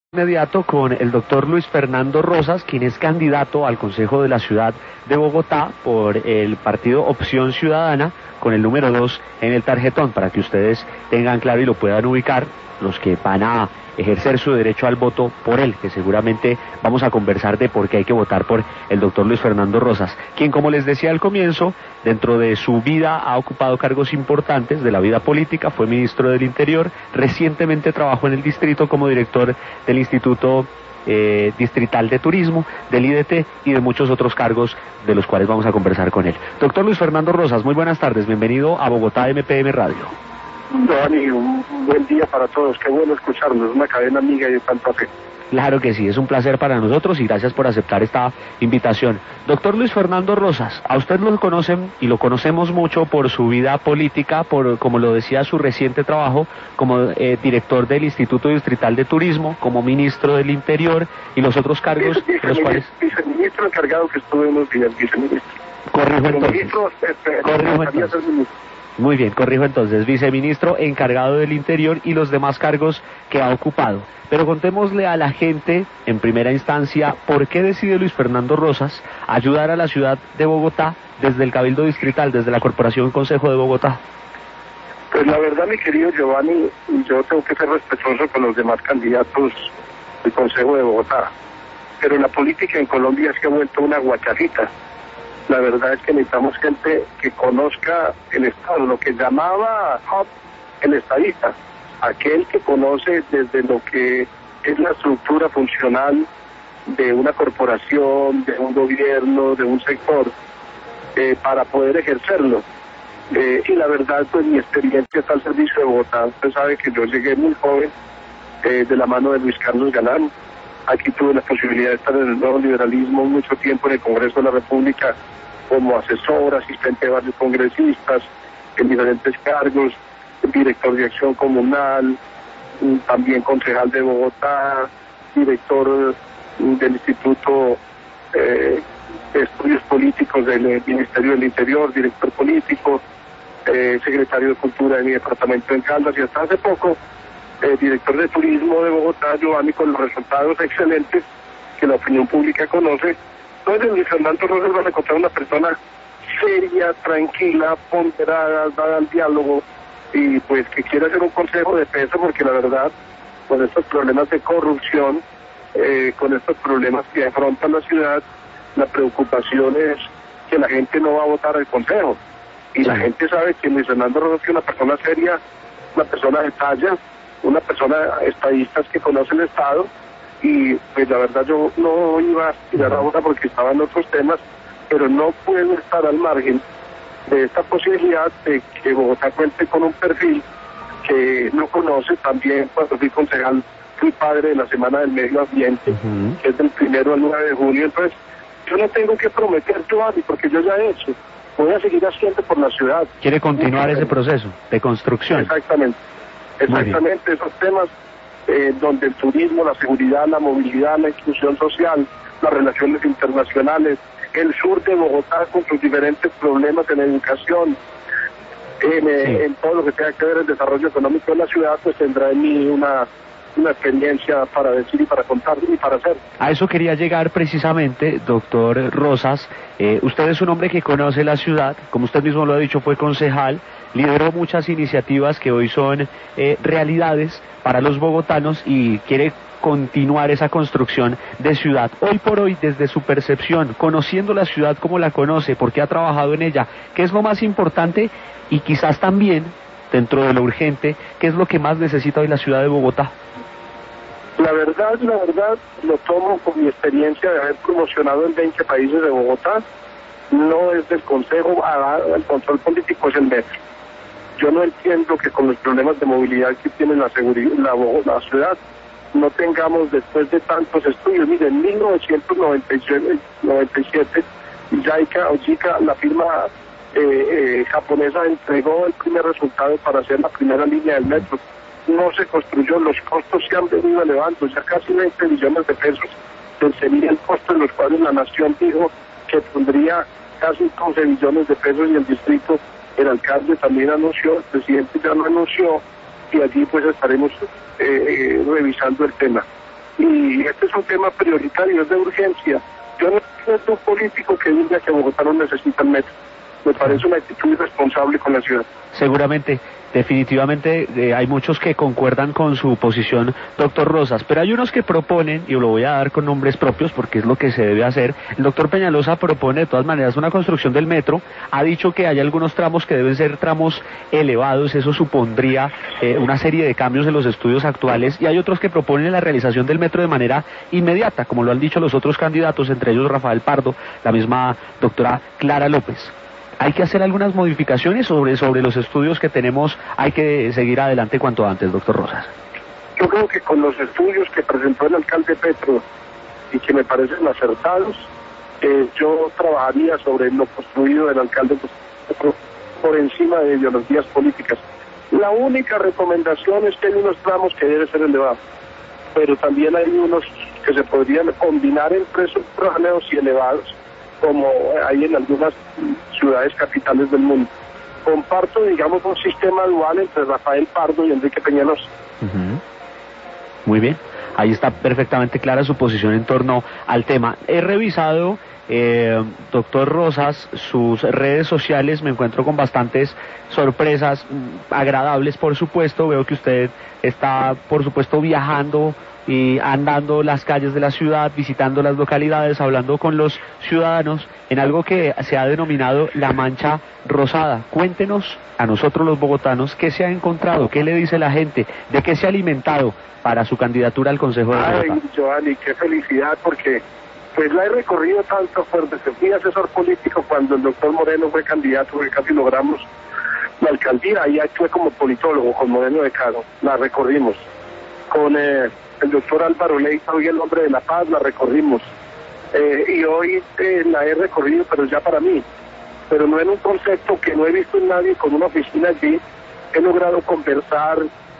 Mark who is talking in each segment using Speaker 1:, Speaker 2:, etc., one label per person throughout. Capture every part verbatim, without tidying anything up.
Speaker 1: Inmediato con el doctor Luis Fernando Rosas, quien es candidato al Consejo de la Ciudad de Bogotá por el partido Opción Ciudadana, con el número dos en el tarjetón, para que ustedes tengan claro y lo puedan ubicar, los que van a ejercer su derecho al voto por él, que seguramente vamos a conversar de por qué hay que votar por el doctor Luis Fernando Rosas, quien, como les decía al comienzo, dentro de su vida ha ocupado cargos importantes de la vida política, fue ministro del Interior, recientemente trabajó en el distrito como director del Instituto eh, Distrital de Turismo, del I D T y de muchos otros cargos de los cuales vamos a conversar con él. Doctor Luis Fernando Rosas, muy buenas tardes, bienvenido a Bogotá M P M Radio.
Speaker 2: Dani, un buen día para todos, qué bueno escucharnos, una cadena amiga y de tanto afecto.
Speaker 1: Claro que sí, es un placer para nosotros y gracias por aceptar esta invitación. Doctor Luis Fernando Rosas, a usted lo conocen y lo conocemos mucho por su vida política, por, como lo decía, su reciente trabajo como eh, director del Instituto Distrital de Turismo, como ministro del Interior y los otros cargos
Speaker 2: Vice,
Speaker 1: los cuales...
Speaker 2: Viceministro encargado que estuve unos días, viceministro.
Speaker 1: Corrijo entonces.
Speaker 2: Ministro, este,
Speaker 1: Corrijo entonces. Muy bien, corrijo entonces, viceministro encargado del Interior y los demás cargos que ha ocupado. Pero contémosle a la gente, en primera instancia, por qué decide Luis Fernando Rosas ayudar a la ciudad de Bogotá desde el Cabildo Distrital, desde la Corporación Consejo de Bogotá.
Speaker 2: Pues la verdad, mi querido Giovanni, yo tengo que ser respetuoso con los demás candidatos del Consejo de Bogotá. Pero la política en Colombia es que ha vuelto una guachafita. La verdad es que necesitamos gente que conozca el Estado, lo que llamaba Hub el estadista, aquel que conoce desde lo que es la estructura funcional de una corporación, de un gobierno, de un sector, eh, para poder ejercerlo. Eh, y la verdad, pues mi experiencia está al servicio de Bogotá. Usted sabe que yo llegué muy joven, eh, de la mano de Luis Carlos Galán. Aquí tuve la posibilidad de estar en el nuevo liberalismo mucho tiempo en el Congreso de la República como asesor, asistente de varios congresistas, en diferentes cargos, director de acción comunal, también concejal de Bogotá, director del Instituto eh, de Estudios Políticos del Ministerio del Interior, director político, eh, secretario de Cultura de mi departamento en Caldas y hasta hace poco eh, director de Turismo de Bogotá, Giovanni, con los resultados excelentes que la opinión pública conoce. Entonces, Luis Fernando Rosas va a encontrar una persona seria, tranquila, ponderada, dada al diálogo y pues que quiere hacer un consejo de peso, porque la verdad, con estos problemas de corrupción, eh, con estos problemas que afronta la ciudad, la preocupación es que la gente no va a votar al consejo. Y sí. La gente sabe que Luis Fernando Rosas es una persona seria, una persona de talla, una persona estadista que conoce el Estado. Y pues la verdad yo no iba a tirar ahora porque estaba en otros temas, pero no puedo estar al margen de esta posibilidad de que Bogotá cuente con un perfil que no conoce. También cuando fui concejal fui padre de la Semana del Medio Ambiente, uh-huh. que es del primero al nueve de junio. Entonces yo no tengo que prometer, Giovanni, porque yo ya he hecho, voy a seguir haciendo por la ciudad.
Speaker 1: ¿Quiere continuar ese proceso de construcción?
Speaker 2: Exactamente, exactamente esos temas. Eh, donde el turismo, la seguridad, la movilidad, la inclusión social, las relaciones internacionales, el sur de Bogotá con sus diferentes problemas en educación, en, eh, sí. en todo lo que tenga que ver el desarrollo económico de la ciudad, pues tendrá en mí una, una experiencia para decir y para contar y para hacer.
Speaker 1: A eso quería llegar precisamente, doctor Rosas. Eh, usted es un hombre que conoce la ciudad, como usted mismo lo ha dicho, fue concejal, lideró muchas iniciativas que hoy son eh, realidades para los bogotanos y quiere continuar esa construcción de ciudad. Hoy por hoy, desde su percepción, conociendo la ciudad como la conoce, porque ha trabajado en ella, ¿qué es lo más importante? Y quizás también, dentro de lo urgente, ¿qué es lo que más necesita hoy la ciudad de Bogotá?
Speaker 2: La verdad, la verdad, lo tomo con mi experiencia de haber promocionado en veinte países de Bogotá. No es del Consejo, el control político es el metro. Yo no entiendo que con los problemas de movilidad que tiene la, seguridad, la, la ciudad no tengamos, después de tantos estudios. Miren, en mil novecientos noventa y siete, JICA, o JICA, la firma eh, eh, japonesa, entregó el primer resultado para hacer la primera línea del metro. No se construyó, los costos se han venido elevando, ya casi veinte millones de pesos sería el costo, en los cuales la nación dijo que pondría casi once millones de pesos, y el distrito, el alcalde también anunció, el presidente ya lo anunció, y allí pues estaremos eh, eh, revisando el tema. y este es un tema prioritario, es de urgencia. Yo no soy un político que diga que Bogotá no necesita el metro. Me parece una actitud irresponsable con la ciudad.
Speaker 1: Seguramente, definitivamente eh, hay muchos que concuerdan con su posición, doctor Rosas, pero hay unos que proponen, y lo voy a dar con nombres propios porque es lo que se debe hacer. El doctor Peñalosa propone de todas maneras una construcción del metro, ha dicho que hay algunos tramos que deben ser tramos elevados, eso supondría eh, una serie de cambios en los estudios actuales, y hay otros que proponen la realización del metro de manera inmediata, como lo han dicho los otros candidatos, entre ellos Rafael Pardo, la misma doctora Clara López. Hay que hacer algunas modificaciones sobre, sobre los estudios que tenemos, hay que seguir adelante cuanto antes, doctor Rosas.
Speaker 2: Yo creo que con los estudios que presentó el alcalde Petro y que me parecen acertados, eh, yo trabajaría sobre lo construido del alcalde Petro por encima de ideologías políticas. La única recomendación es que hay unos tramos que deben ser elevados, pero también hay unos que se podrían combinar entre subterráneos y elevados, como hay en algunas ciudades capitales del mundo. Comparto, digamos, un sistema dual entre Rafael Pardo y Enrique Peñalosa.
Speaker 1: Uh-huh. Muy bien, ahí está perfectamente clara su posición en torno al tema. He revisado, eh, doctor Rosas, sus redes sociales, me encuentro con bastantes sorpresas, agradables por supuesto. Veo que usted está, por supuesto, viajando y andando las calles de la ciudad, visitando las localidades, hablando con los ciudadanos en algo que se ha denominado la mancha rosada. Cuéntenos a nosotros los bogotanos qué se ha encontrado, qué le dice la gente, de qué se ha alimentado para su candidatura al Consejo de Bogotá.
Speaker 2: Ay, Giovanni, qué felicidad, porque pues la he recorrido tanto fuerte. Fui asesor político cuando el doctor Moreno fue candidato, que casi logramos la alcaldía, ahí actué como politólogo con Moreno de Caro, la recorrimos. Con eh, el doctor Álvaro Leiva, hoy el hombre de la paz, la recorrimos. Eh, y hoy eh, la he recorrido, pero ya para mí. Pero no en un concepto que no he visto en nadie con una oficina allí. He logrado conversar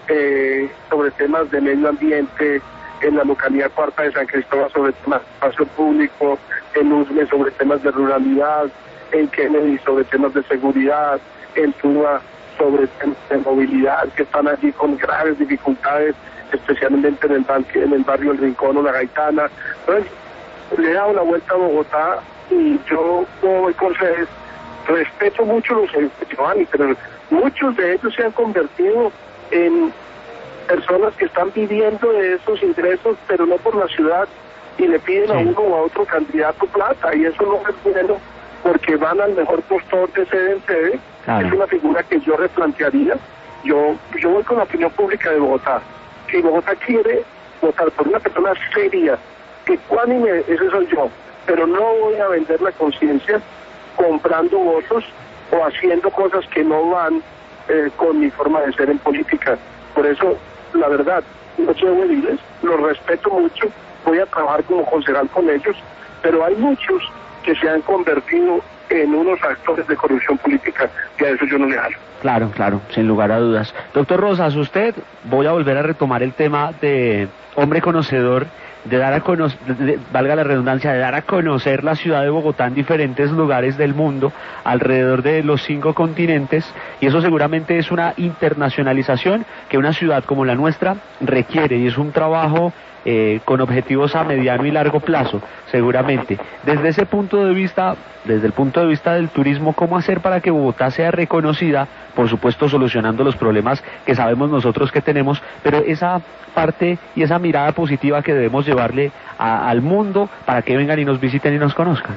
Speaker 2: eh, sobre temas de medio ambiente, en la localidad cuarta de San Cristóbal sobre temas de espacio público, en Usme sobre temas de ruralidad, en Kennedy sobre temas de seguridad, en Tuluá sobre temas de movilidad, que están allí con graves dificultades, especialmente en el, banque, en el barrio El Rincón o La Gaitana. Entonces, le he dado la vuelta a Bogotá y yo voy con ustedes, respeto mucho los Giovanni, pero muchos de ellos se han convertido en personas que están viviendo de esos ingresos, pero no por la ciudad, y le piden sí. a uno o a otro candidato plata, y eso no es bueno, porque van al mejor postor de sede en sede. Claro. Es una figura que yo replantearía. Yo, yo voy con la opinión pública de Bogotá. Si Bogotá quiere votar por una persona seria, que cuánime, ese soy yo, pero no voy a vender la conciencia comprando votos o haciendo cosas que no van eh, con mi forma de ser en política. Por eso, la verdad, no soy ediles, los respeto mucho, voy a trabajar como concejal con ellos, pero hay muchos que se han convertido en unos actores de corrupción política, y a eso yo no le hago.
Speaker 1: Claro, claro, sin lugar a dudas. Doctor Rosas, usted, voy a volver a retomar el tema de hombre conocedor, de dar a conocer, valga la redundancia, de dar a conocer la ciudad de Bogotá en diferentes lugares del mundo, alrededor de los cinco continentes, y eso seguramente es una internacionalización que una ciudad como la nuestra requiere, y es un trabajo eh, con objetivos a mediano y largo plazo, seguramente. Desde ese punto de vista, desde el punto de vista del turismo, ¿cómo hacer para que Bogotá sea reconocida? Por supuesto, solucionando los problemas que sabemos nosotros que tenemos, pero esa parte y esa mirada positiva que debemos llevarle a, al mundo para que vengan y nos visiten y nos conozcan.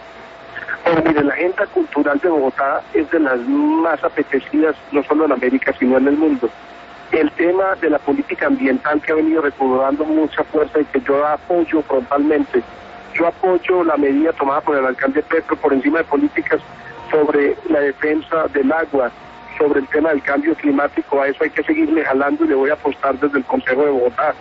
Speaker 2: Bueno, mire, la agenda cultural de Bogotá es de las más apetecidas, no solo en América, sino en el mundo. El tema de la política ambiental que ha venido recobrando mucha fuerza y que yo apoyo frontalmente. Yo apoyo la medida tomada por el alcalde Petro por encima de políticas sobre la defensa del agua, sobre el tema del cambio climático. A eso hay que seguirle jalando y le voy a apostar desde el Consejo de Bogotá.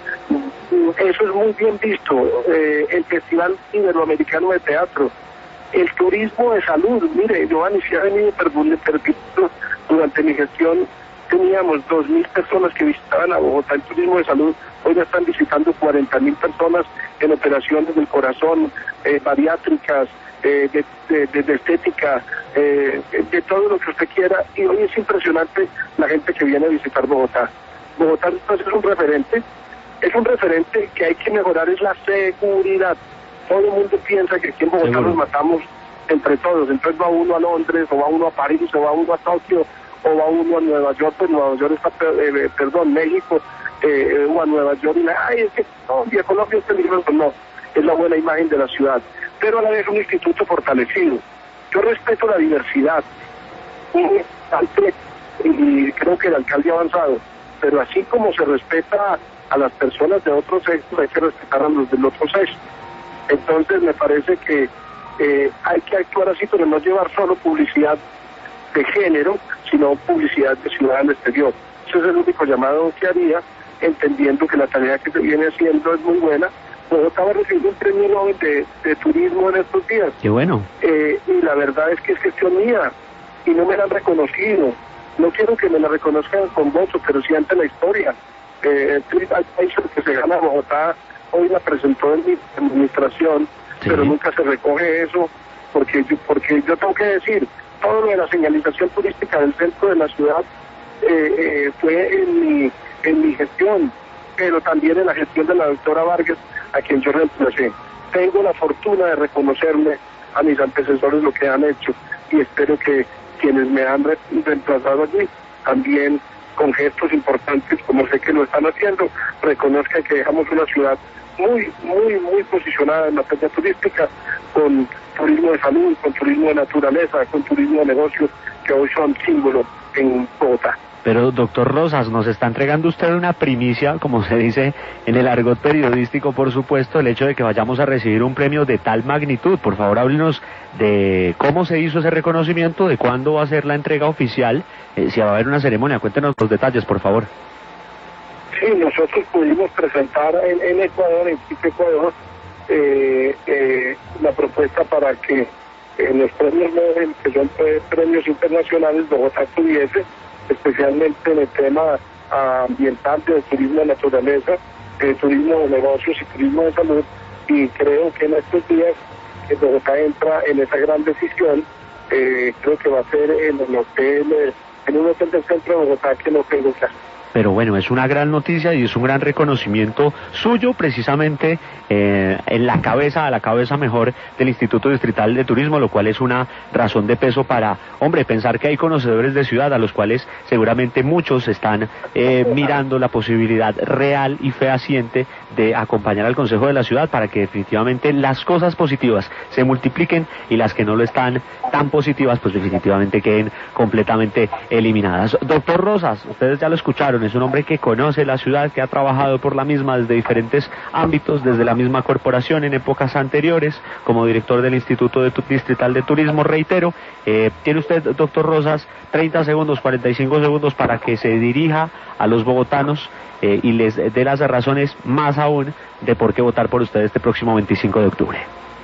Speaker 2: Eso es muy bien visto. Eh, el Festival Iberoamericano de Teatro, el turismo de salud. Mire, Giovanni, si ha venido perdiendo durante mi gestión, teníamos dos mil personas que visitaban a Bogotá. El turismo de salud, hoy ya están visitando cuarenta mil personas en operaciones del corazón, eh, bariátricas, eh, de, de, de, de estética, eh, de todo lo que usted quiera. Y hoy es impresionante la gente que viene a visitar Bogotá. Bogotá entonces es un referente. Es un referente que hay que mejorar, es la seguridad. Todo el mundo piensa que aquí en Bogotá
Speaker 1: Seguro.
Speaker 2: nos matamos entre todos, entonces va uno a Londres, o va uno a París, o va uno a Tokio, o va uno a Nueva York, pues Nueva York está, eh, perdón, México, eh, o a Nueva York, y ay, es que Colombia, Colombia es peligroso, no, es la buena imagen de la ciudad, pero a la vez un instituto fortalecido. Yo respeto la diversidad, y creo que el alcalde ha avanzado, pero así como se respeta a las personas de otros sexos, hay que respetar a los del otro sexo. Entonces me parece que eh, hay que actuar así, pero no llevar solo publicidad de género, sino publicidad de ciudad al exterior. Ese es el único llamado que haría, entendiendo que la tarea que se viene haciendo es muy buena. Bogotá va a recibir un premio Nobel de, de turismo en estos días.
Speaker 1: Qué bueno.
Speaker 2: Eh, y la verdad es que es gestión mía, y no me la han reconocido. No quiero que me la reconozcan con votos, pero sí ante la historia. Eh, el país que se gana Bogotá hoy la presentó en mi administración, sí, pero nunca se recoge eso, porque yo, porque yo tengo que decir, todo lo de la señalización turística del centro de la ciudad eh, eh, fue en mi, en mi gestión, pero también en la gestión de la doctora Vargas, a quien yo reemplacé. Tengo la fortuna de reconocerle a mis antecesores lo que han hecho, y espero que quienes me han re reemplazado allí también, con gestos importantes, como sé que lo están haciendo, reconozcan que dejamos una ciudad muy, muy, muy posicionada en materia turística, con turismo de salud, con turismo de naturaleza, con turismo de negocios, que hoy son símbolos en Bogotá.
Speaker 1: Pero, doctor Rosas, nos está entregando usted una primicia, como se dice en el argot periodístico, por supuesto, el hecho de que vayamos a recibir un premio de tal magnitud. Por favor, háblenos de cómo se hizo ese reconocimiento, de cuándo va a ser la entrega oficial, eh, si va a haber una ceremonia. Cuéntenos los detalles, por favor.
Speaker 2: Sí, nosotros pudimos presentar en, en Ecuador, en Quito, Ecuador, eh, eh, la propuesta para que en los premios Nobel, que son eh, premios internacionales, Bogotá tuviese, especialmente en el tema ambiental, de turismo de naturaleza, de turismo de negocios y turismo de salud, y creo que en estos días que Bogotá entra en esa gran decisión, eh, creo que va a ser en el hotel, en un hotel del centro de Bogotá, que no tengo claro.
Speaker 1: Pero bueno, es una gran noticia y es un gran reconocimiento suyo, precisamente eh, en la cabeza, a la cabeza mejor del Instituto Distrital de Turismo, lo cual es una razón de peso para, hombre, pensar que hay conocedores de ciudad a los cuales seguramente muchos están eh, mirando la posibilidad real y fehaciente de acompañar al Consejo de la Ciudad para que definitivamente las cosas positivas se multipliquen y las que no lo están tan positivas, pues definitivamente queden completamente eliminadas. Doctor Rosas, ustedes ya lo escucharon, es un hombre que conoce la ciudad, que ha trabajado por la misma desde diferentes ámbitos, desde la misma corporación en épocas anteriores, como director del Instituto de Distrital de Turismo, reitero. Eh, tiene usted, doctor Rosas, treinta segundos, cuarenta y cinco segundos para que se dirija a los bogotanos eh, y les dé las razones más aún de por qué votar por usted este próximo veinticinco de octubre.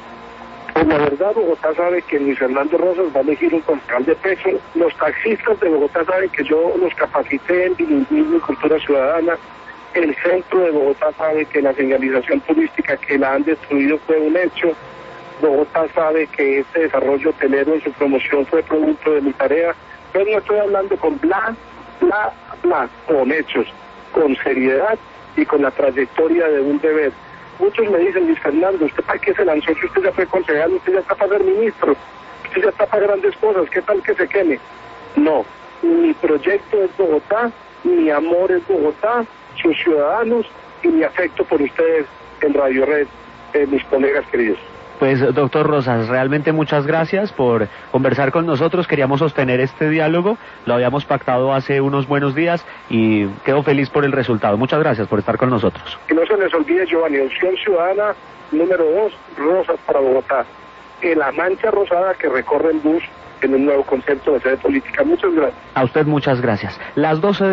Speaker 2: Pues la verdad, Bogotá sabe que Luis Fernando Rosas va a elegir un concejal de peso. Los taxistas de Bogotá saben que yo los capacité en bilingüismo y cultura ciudadana. El centro de Bogotá sabe que la señalización turística que la han destruido fue un hecho. Bogotá sabe que este desarrollo hotelero en su promoción fue producto de mi tarea. Pero no estoy hablando con bla, bla, bla, con hechos, con seriedad y con la trayectoria de un deber. Muchos me dicen, Luis Fernando, ¿usted para qué se lanzó? Si usted ya fue concejal, usted ya está para ser ministro, usted ya está para grandes cosas, ¿qué tal que se queme? No, mi proyecto es Bogotá, mi amor es Bogotá, sus ciudadanos y mi afecto por ustedes en Radio Red, eh, mis colegas queridos.
Speaker 1: Pues, doctor Rosas, realmente muchas gracias por conversar con nosotros. Queríamos sostener este diálogo, lo habíamos pactado hace unos buenos días y quedo feliz por el resultado. Muchas gracias por estar con nosotros.
Speaker 2: Que no se les olvide, Giovanni, opción ciudadana número dos, Rosas para Bogotá. En la mancha rosada que recorre el bus en un nuevo concepto de sede política. Muchas gracias.
Speaker 1: A usted muchas gracias. Las doce